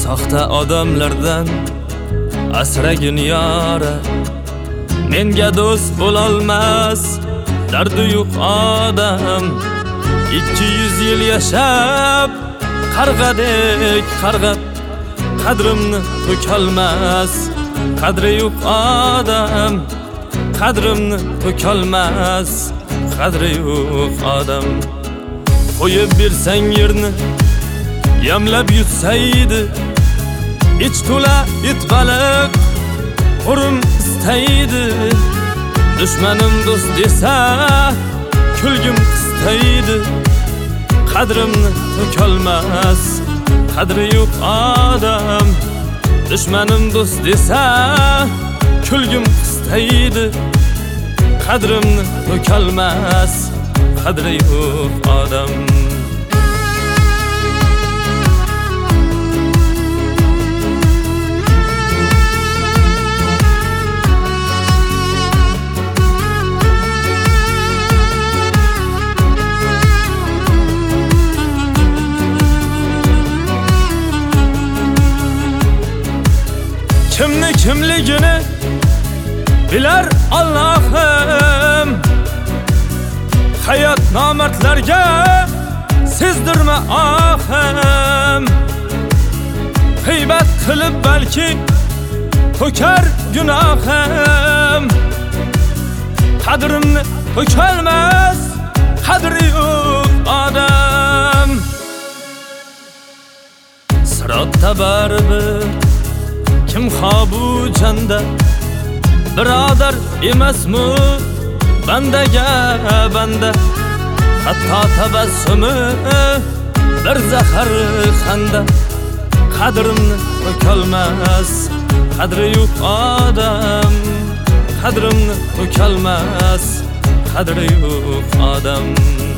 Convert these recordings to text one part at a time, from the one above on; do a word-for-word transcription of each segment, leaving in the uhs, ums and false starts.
Soxta odamlardan asragin yora, menga do'st bo'lolmas dardi yo'q odam. ikki yuz yil yashab qarg'adek qarg'ab, qadrimni to'kolmas, qadri yo'q odam. Qadrimni to'kolmas, qadri yo'q odam. Qo'yib bersang yerni yamlab yutsaydi, ich to'la it baliq qo'rim istaydi. Dushmanim do'st desa kulgim qistaydi. Qadrimni to'kolmas, qadri yo'q odam. Dushmanim do'st desa kulgim qistaydi. Qadrimni to'kolmas, qadri yo'q odam. Kimni kimligini bilar Allohim. Hayot nomardlarga sezdirma ohim. G'iybat qilib balki to'kar gunohim. Qadrimni to'kolmas, qadri yo'q odam. Sirotda baribir kim xobu janda, birodar emasmi bandaga banda. Hatto tabassumi bir zahar xanda. Qadrimni to'kolmas, qadri yo'q odam. Qadrimni to'kolmas, qadri yo'q odam.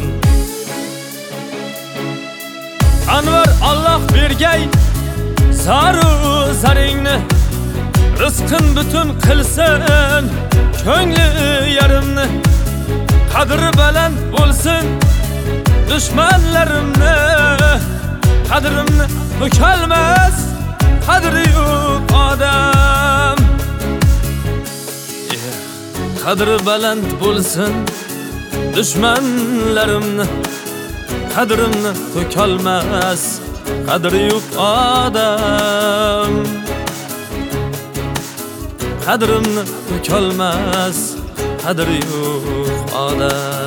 Anvar Alloh bergay zaru zaringni, rizqin butun qilsin ko'ngli yarimni. Qadri baland bo'lsin dushmanlarimni. Qadrimni to'kolmas, qadri yo'q odam. Qadri baland bo'lsin dushmanlarimni. Qadrimni to'kolmas, qadri yo'q odam. Qadrimni to'kolmas, qadri yo'q odam.